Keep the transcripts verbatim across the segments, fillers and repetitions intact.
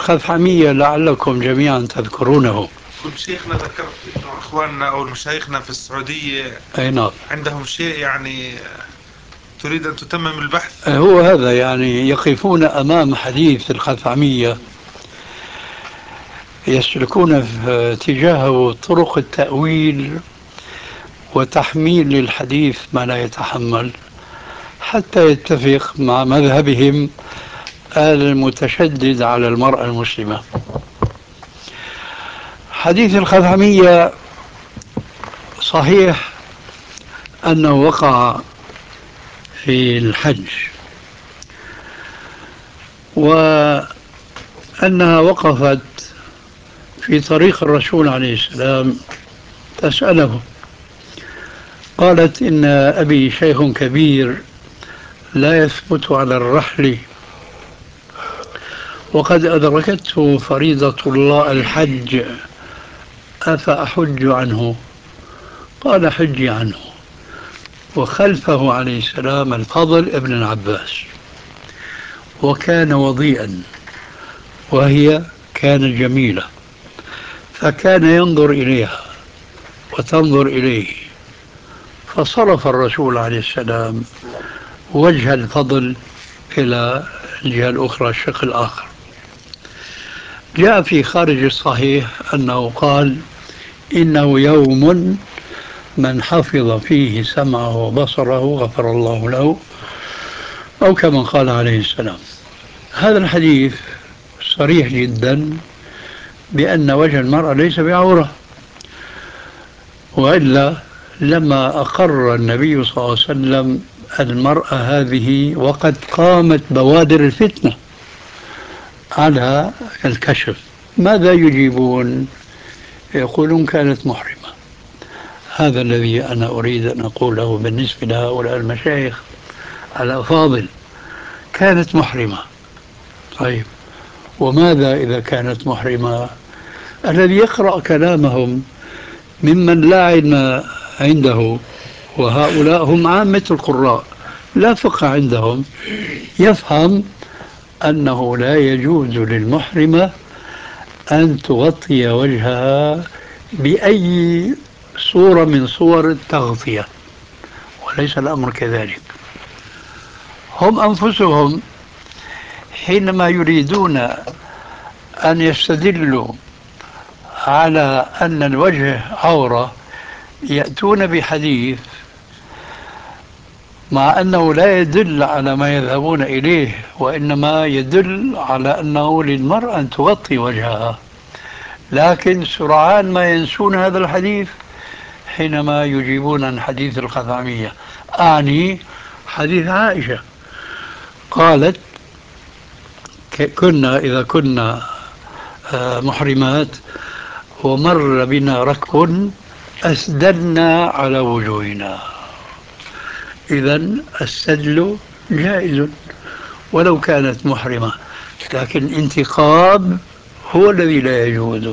الخثعمية لعلكم جميعا تذكرونه. كنت شيخنا ذكرت انه اخواننا او مشايخنا في السعودية أي نعم. عندهم شيء يعني تريد ان تتمم البحث. هو هذا يعني يقفون أمام حديث الخثعمية يسلكون في اتجاهه طرق التأويل وتحميل للحديث ما لا يتحمل حتى يتفق مع مذهبهم المتشدد على المرأة المسلمة. حديث الخثعمية صحيح أنه وقع في الحج، وأنها وقفت في طريق الرسول عليه السلام تسأله، قالت إن أبي شيخ كبير لا يثبت على الرحل وقد أدركته فريضة الله الحج أفأحج عنه؟ قال حجي عنه. وخلفه عليه السلام الفضل ابن العباس، وكان وضيئا وهي كانت جميلة، فكان ينظر إليها وتنظر إليه، فصرف الرسول عليه السلام وجه الفضل إلى الجهة الأخرى، الشق الآخر. جاء في خارج الصحيح أنه قال إنه يوم من حفظ فيه سمعه وبصره غفر الله له، أو كما قال عليه السلام. هذا الحديث صريح جدا بأن وجه المرأة ليس بعورة، وإلا لما أقر النبي صلى الله عليه وسلم المرأة هذه وقد قامت بوادر الفتنة على الكشف. ماذا يجيبون؟ يقولون كانت محرمة. هذا الذي أنا أريد أن أقوله بالنسبة لهؤلاء المشايخ الأفاضل، كانت محرمة. طيب، وماذا إذا كانت محرمة؟ الذي يقرأ كلامهم ممن لا علم عنده، وهؤلاء هم عامة القراء لا فقه عندهم، يفهم أنه لا يجوز للمحرمة أن تغطي وجهها بأي صورة من صور التغطية، وليس الأمر كذلك. هم أنفسهم حينما يريدون أن يستدلوا على أن الوجه عورة يأتون بحديث مع أنه لا يدل على ما يذهبون إليه، وإنما يدل على أنه للمرأة أن تغطي وجهها، لكن سرعان ما ينسون هذا الحديث حينما يجيبون عن حديث الخثعمية. أعني حديث عائشة قالت كنا إذا كنا محرمات ومر بنا ركب أسدلنا على وجوهنا. إذن السدل جائز ولو كانت محرمة، لكن انتقاب هو الذي لا يجوز.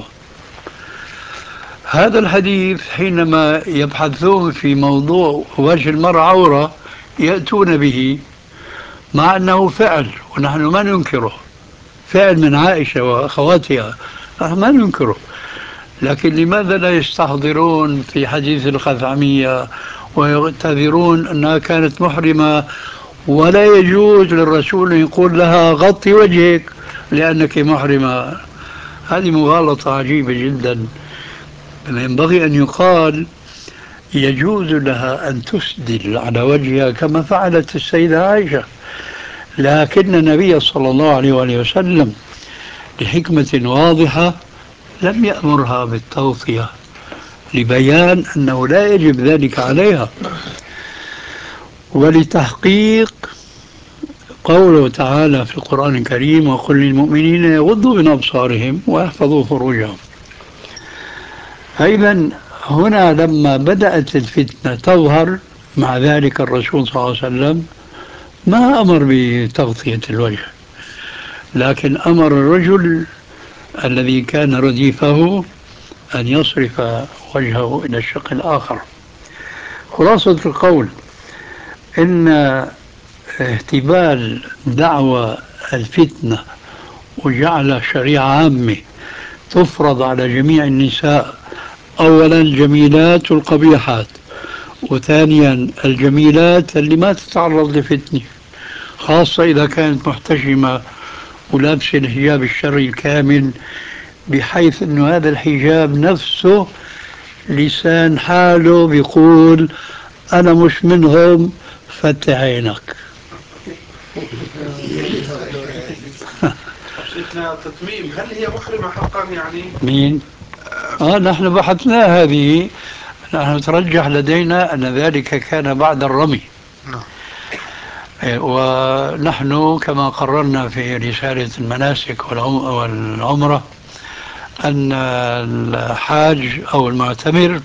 هذا الحديث حينما يبحثون في موضوع وجه المرأة عورة يأتون به، مع أنه فعل ونحن ما ننكره، فعل من عائشة وأخواتها نحن ما ننكره، لكن لماذا لا يستحضرون في حديث الخثعمية ويعتذرون أنها كانت محرمة ولا يجوز للرسول أن يقول لها غطي وجهك لأنك محرمة؟ هذه مغالطة عجيبة جدا. ينبغي أن يقال يجوز لها أن تسدل على وجهها كما فعلت السيدة عائشة، لكن النبي صلى الله عليه وآله وسلم لحكمة واضحة لم يأمرها بالتغطية، لبيان أنه لا يجب ذلك عليها، ولتحقيق قوله تعالى في القرآن الكريم وقل للمؤمنين يغضوا من أبصارهم ويحفظوا فروجهم. فإذا هنا لما بدأت الفتنة تظهر، مع ذلك الرسول صلى الله عليه وسلم ما أمر بتغطية الوجه، لكن أمر الرجل الذي كان رديفه أن يصرف وجهه إلى الشق الآخر. خلاصة القول إن احتمال دعوى الفتنة وجعل شريعة عامة تفرض على جميع النساء، أولا الجميلات والقبيحات، وثانيا الجميلات اللي ما تتعرض لفتنة، خاصة إذا كانت محتشمة ولابسة الحجاب الشرعي الكامل، بحيث أنه هذا الحجاب نفسه لسان حاله بيقول أنا مش منهم، فتح عينك. شيخنا تتميم، هل هي محرمة حقا يعني؟ مين؟ آه نحن بحثنا هذه، نحن ترجح لدينا أن ذلك كان بعد الرمي. نعم. ونحن كما قررنا في رسالة المناسك والعمرة أن الحاج أو المعتمر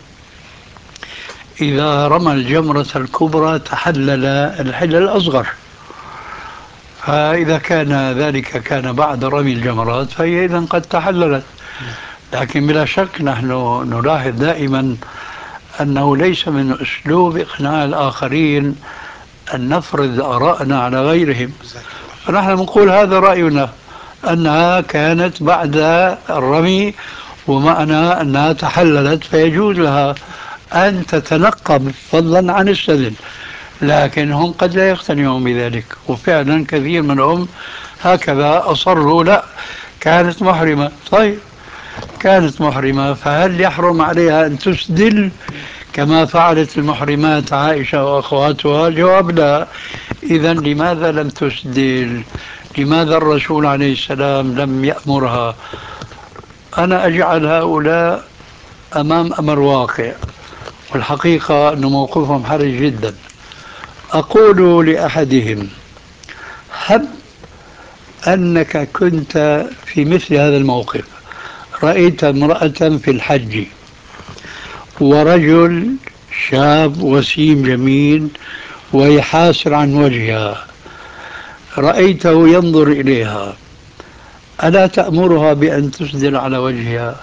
إذا رمى الجمرة الكبرى تحلل الحل الأصغر، فإذا كان ذلك كان بعد رمي الجمرات فهي إذن قد تحللت. لكن بلا شك نحن نلاحظ دائما أنه ليس من أسلوب إقناع الآخرين أن نفرض آراءنا على غيرهم، فنحن نقول هذا رأينا، أنها كانت بعد الرمي ومعنى أنها تحللت فيجوز لها أن تتنقب فضلا عن السدل. لكن هم قد لا يقتنعون بذلك، وفعلا كثير منهم هكذا أصروا لا كانت محرمة. طيب كانت محرمة، فهل يحرم عليها أن تسدل كما فعلت المحرمات عائشة وأخواتها؟ الجواب لا. إذا لماذا لم تسدل؟ لماذا الرسول عليه السلام لم يأمرها؟ أنا أجعل هؤلاء أمام أمر واقع، والحقيقة أن موقفهم حرج جدا. أقول لأحدهم: هب أنك كنت في مثل هذا الموقف، رأيت امرأة في الحج ورجل شاب وسيم جميل ويحاسر عن وجهها، رأيته ينظر إليها، ألا تأمرها بأن تسدل على وجهها؟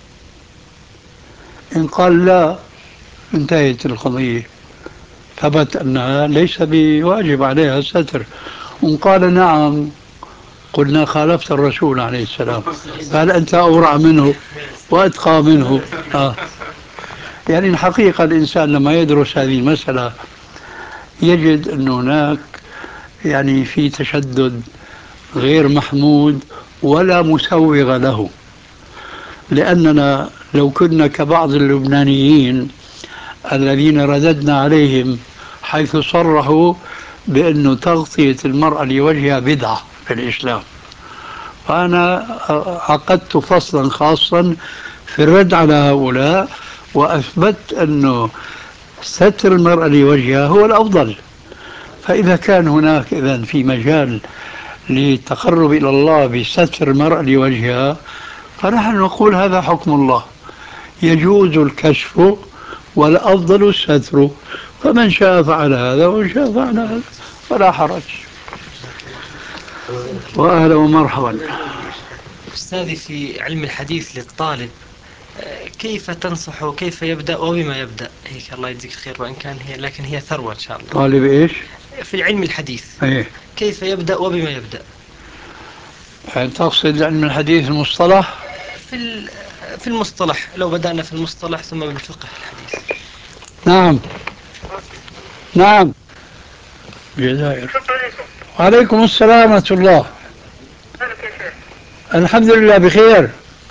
إن قال لا انتهت القضية، ثبت أنها ليس بواجب عليها الستر. وإن قال نعم قلنا خالفت الرسول عليه السلام، فهل أنت أورع منه وأتقى منه؟ آه. يعني الحقيقة الإنسان لما يدرس هذه المسألة يجد أن هناك يعني في تشدد غير محمود ولا مسوغ له. لأننا لو كنا كبعض اللبنانيين الذين رددنا عليهم حيث صرحوا بأن تغطية المرأة لوجهها بدعة في الإسلام، فأنا عقدت فصلا خاصا في الرد على هؤلاء، وأثبت أنه ستر المرأة لوجهها هو الأفضل. فإذا كان هناك إذن في مجال للتقرب إلى الله بستر المرأة لوجهها، فنحن نقول هذا حكم الله، يجوز الكشف والأفضل الستر، فمن شاء فعل هذا ومن شاء فعل هذا، فلا حرج. وأهلا ومرحبا. أستاذي، في علم الحديث للطالب كيف تنصح وكيف يبدأ وبما يبدأ؟ هيك الله يجزيك خير، وإن كان هي لكن هي ثروة إن شاء الله. طالب إيش؟ في علم الحديث إيه؟ كيف يبدأ وبما يبدأ؟ يعني تقصد علم الحديث المصطلح؟ في في المصطلح، لو بدأنا في المصطلح ثم بالفقه الحديث. نعم نعم. الجزائر. وعليكم السلام ورحمة الله. الحمد لله بخير.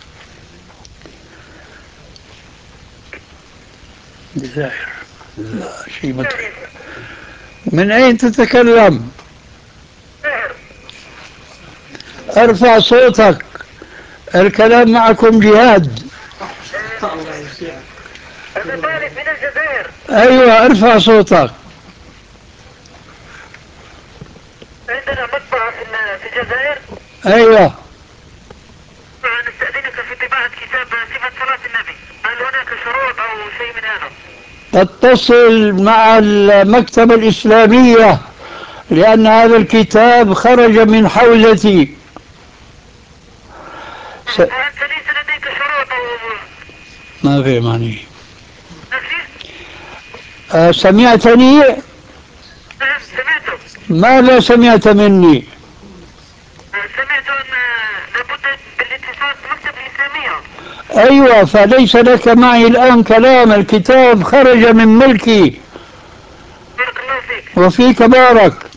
الجزائر لا شيء متعب. من أين تتكلم؟ ارفع صوتك، الكلام معكم جهاد. أنا طالب من الجزائر. أيوة ارفع صوتك. عندنا مطبعة في الجزائر. أيوة. نستأذنك في طباعة كتاب صفة صلاة النبي، هل هناك شروط أو شيء من هذا؟ تتصل مع المكتبة الإسلامية، لأن هذا الكتاب خرج من حوزتي. س... وأنت ليس لديك شروط أو ما في معني. نفسي؟ أه سمعتني؟ نعم سمعت. ماذا سمعت مني؟ سمعت أن تيمية. أيوة، فليس لك معي الآن كلام، الكتاب خرج من ملكي. بارك الله فيك. وفيك بارك.